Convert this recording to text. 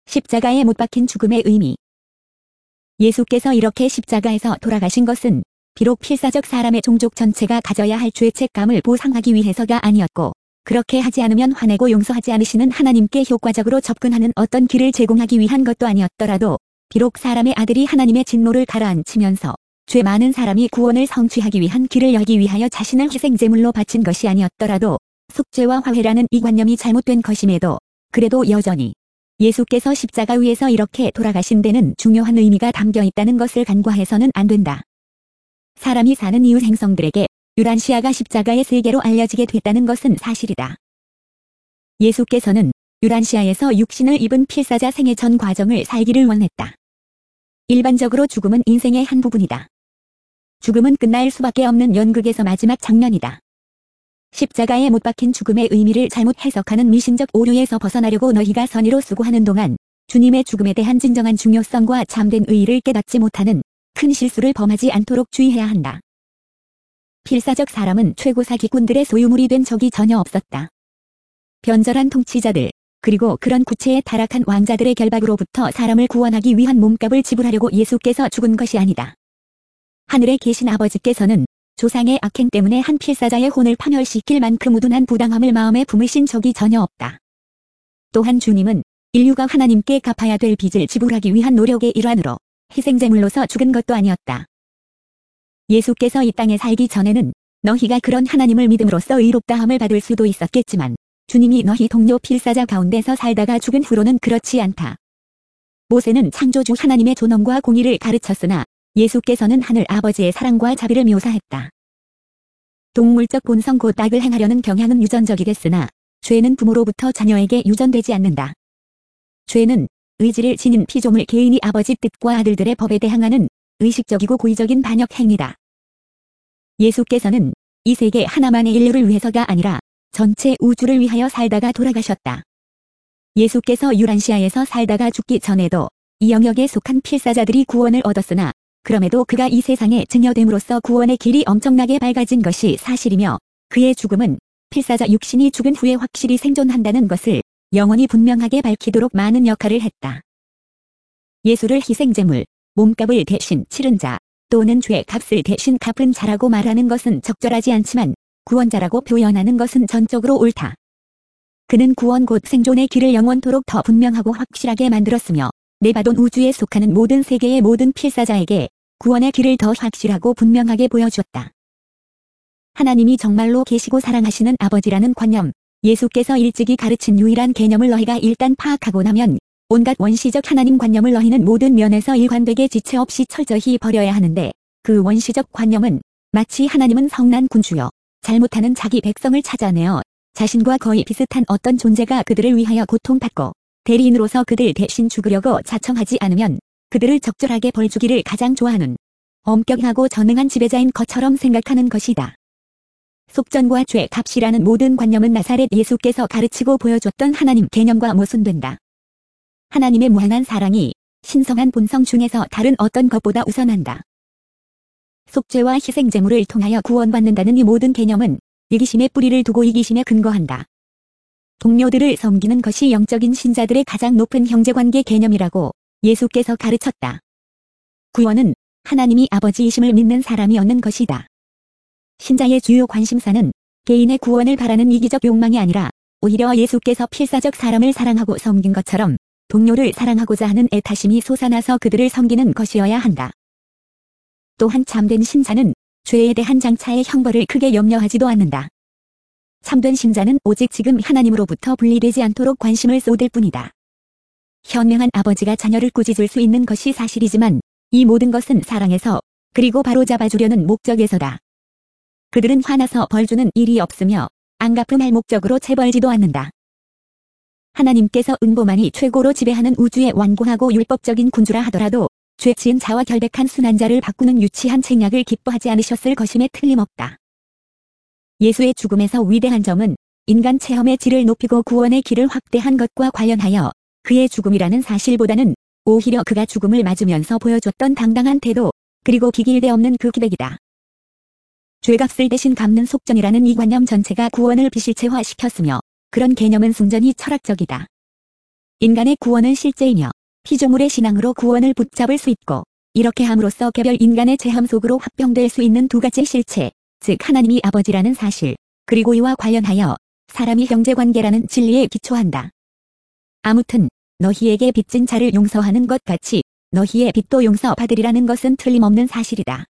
십자가에 못 박힌 죽음의 의미. 예수께서 이렇게 십자가에서 돌아가신 것은 비록 필사적 사람의 종족 전체가 가져야 할 죄책감을 보상하기 위해서가 아니었고, 그렇게 하지 않으면 화내고 용서하지 않으시는 하나님께 효과적으로 접근하는 어떤 길을 제공하기 위한 것도 아니었더라도, 비록 사람의 아들이 하나님의 진노를 가라앉히면서 죄 많은 사람이 구원을 성취하기 위한 길을 열기 위하여 자신을 희생제물로 바친 것이 아니었더라도, 속죄와 화해라는 이 관념이 잘못된 것임에도 그래도 여전히 예수께서 십자가 위에서 이렇게 돌아가신 데는 중요한 의미가 담겨 있다는 것을 간과해서는 안 된다. 사람이 사는 이후 행성들에게 유란시아가 십자가의 세계로 알려지게 됐다는 것은 사실이다. 예수께서는 유란시아에서 육신을 입은 필사자 생애 전 과정을 살기를 원했다. 일반적으로 죽음은 인생의 한 부분이다. 죽음은 끝날 수밖에 없는 연극에서 마지막 장면이다. 십자가에 못 박힌 죽음의 의미를 잘못 해석하는 미신적 오류에서 벗어나려고 너희가 선의로 수고하는 동안 주님의 죽음에 대한 진정한 중요성과 참된 의의를 깨닫지 못하는 큰 실수를 범하지 않도록 주의해야 한다. 필사적 사람은 최고사 기꾼들의 소유물이 된 적이 전혀 없었다. 변절한 통치자들, 그리고 그런 구체에 타락한 왕자들의 결박으로부터 사람을 구원하기 위한 몸값을 지불하려고 예수께서 죽은 것이 아니다. 하늘에 계신 아버지께서는 조상의 악행 때문에 한 필사자의 혼을 파멸시킬 만큼 우둔한 부당함을 마음에 품으신 적이 전혀 없다. 또한 주님은 인류가 하나님께 갚아야 될 빚을 지불하기 위한 노력의 일환으로 희생제물로서 죽은 것도 아니었다. 예수께서 이 땅에 살기 전에는 너희가 그런 하나님을 믿음으로써 의롭다함을 받을 수도 있었겠지만 주님이 너희 동료 필사자 가운데서 살다가 죽은 후로는 그렇지 않다. 모세는 창조주 하나님의 존엄과 공의를 가르쳤으나 예수께서는 하늘 아버지의 사랑과 자비를 묘사했다. 동물적 본성 곧 악을 행하려는 경향은 유전적이겠으나 죄는 부모로부터 자녀에게 유전되지 않는다. 죄는 의지를 지닌 피조물 개인이 아버지 뜻과 아들들의 법에 대항하는 의식적이고 고의적인 반역 행위다. 예수께서는 이 세계 하나만의 인류를 위해서가 아니라 전체 우주를 위하여 살다가 돌아가셨다. 예수께서 유란시아에서 살다가 죽기 전에도 이 영역에 속한 필사자들이 구원을 얻었으나 그럼에도 그가 이 세상에 증여됨으로써 구원의 길이 엄청나게 밝아진 것이 사실이며 그의 죽음은 필사자 육신이 죽은 후에 확실히 생존한다는 것을 영원히 분명하게 밝히도록 많은 역할을 했다. 예수를 희생제물, 몸값을 대신 치른 자 또는 죄 값을 대신 갚은 자라고 말하는 것은 적절하지 않지만 구원자라고 표현하는 것은 전적으로 옳다. 그는 구원 곧 생존의 길을 영원토록 더 분명하고 확실하게 만들었으며 네바돈 우주에 속하는 모든 세계의 모든 필사자에게 구원의 길을 더 확실하고 분명하게 보여주었다. 하나님이 정말로 계시고 사랑하시는 아버지라는 관념, 예수께서 일찍이 가르친 유일한 개념을 너희가 일단 파악하고 나면 온갖 원시적 하나님 관념을 너희는 모든 면에서 일관되게 지체 없이 철저히 버려야 하는데 그 원시적 관념은 마치 하나님은 성난 군주여 잘못하는 자기 백성을 찾아내어 자신과 거의 비슷한 어떤 존재가 그들을 위하여 고통받고 대리인으로서 그들 대신 죽으려고 자청하지 않으면 그들을 적절하게 벌주기를 가장 좋아하는 엄격하고 전능한 지배자인 것처럼 생각하는 것이다. 속전과 죄 값이라는 모든 관념은 나사렛 예수께서 가르치고 보여줬던 하나님 개념과 모순된다. 하나님의 무한한 사랑이 신성한 본성 중에서 다른 어떤 것보다 우선한다. 속죄와 희생제물을 통하여 구원받는다는 이 모든 개념은 이기심의 뿌리를 두고 이기심에 근거한다. 동료들을 섬기는 것이 영적인 신자들의 가장 높은 형제관계 개념이라고 예수께서 가르쳤다. 구원은 하나님이 아버지이심을 믿는 사람이 얻는 것이다. 신자의 주요 관심사는 개인의 구원을 바라는 이기적 욕망이 아니라 오히려 예수께서 필사적 사람을 사랑하고 섬긴 것처럼 동료를 사랑하고자 하는 애타심이 솟아나서 그들을 섬기는 것이어야 한다. 또한 참된 신자는 죄에 대한 장차의 형벌을 크게 염려하지도 않는다. 참된 신자는 오직 지금 하나님으로부터 분리되지 않도록 관심을 쏟을 뿐이다. 현명한 아버지가 자녀를 꾸짖을 수 있는 것이 사실이지만 이 모든 것은 사랑에서 그리고 바로잡아주려는 목적에서다. 그들은 화나서 벌주는 일이 없으며 안 갚음할 목적으로 체벌지도 않는다. 하나님께서 은보만이 최고로 지배하는 우주의 완고하고 율법적인 군주라 하더라도 죄 지은 자와 결백한 순한 자를 바꾸는 유치한 책략을 기뻐하지 않으셨을 것임에 틀림없다. 예수의 죽음에서 위대한 점은 인간 체험의 질을 높이고 구원의 길을 확대한 것과 관련하여 그의 죽음이라는 사실보다는 오히려 그가 죽음을 맞으면서 보여줬던 당당한 태도, 그리고 비길대 없는 그 기백이다. 죄값을 대신 갚는 속전이라는 이 관념 전체가 구원을 비실체화시켰으며 그런 개념은 순전히 철학적이다. 인간의 구원은 실제이며 피조물의 신앙으로 구원을 붙잡을 수 있고 이렇게 함으로써 개별 인간의 체험 속으로 합병될 수 있는 두 가지 실체, 즉 하나님이 아버지라는 사실, 그리고 이와 관련하여 사람이 형제관계라는 진리에 기초한다. 아무튼 너희에게 빚진 자를 용서하는 것 같이 너희의 빚도 용서받으리라는 것은 틀림없는 사실이다.